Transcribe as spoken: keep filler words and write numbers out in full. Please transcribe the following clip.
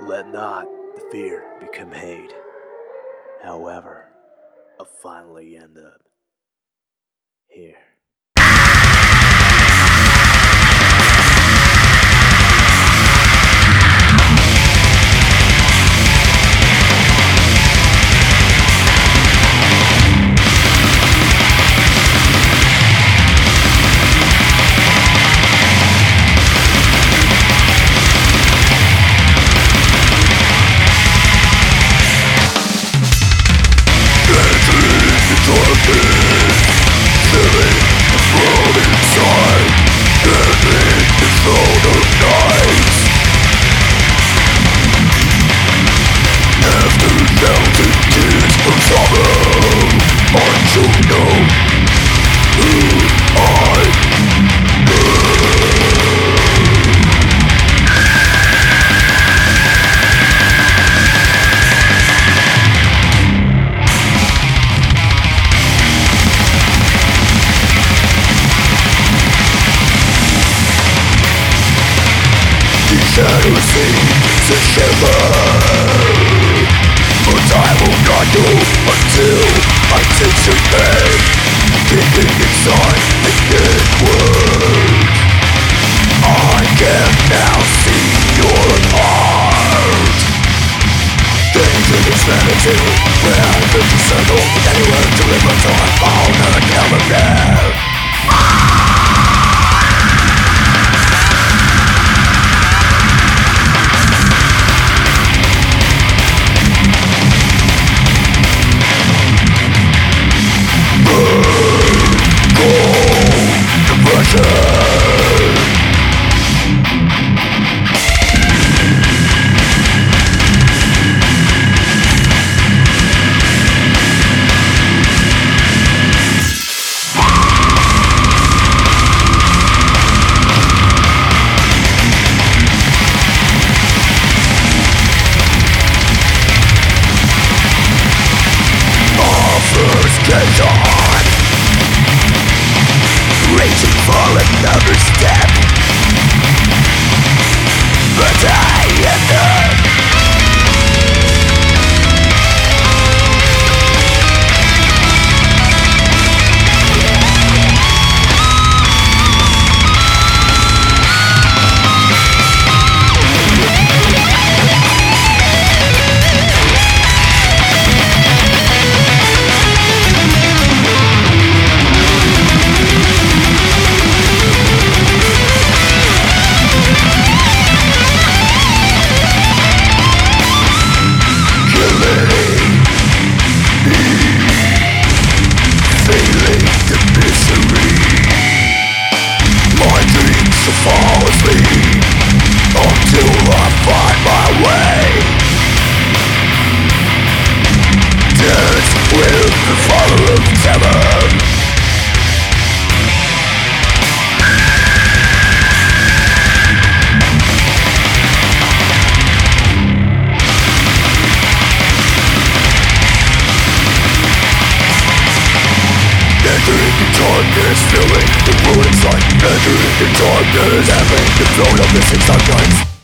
let not the fear become hate. However, I finally end up here. Shadows seem to shiver, but I will not do until I taste your pain, kicking inside the dead world. I can now see your heart. Danger is vanity, where the settle anywhere to live until I fall and never again. Get on, reaching for another step, but I am done. Fall asleep until I find my way. Dance with the father of terror. Entering the darkness, feeling the ruin inside. Entering the darkness, having the throne of missing sunshines.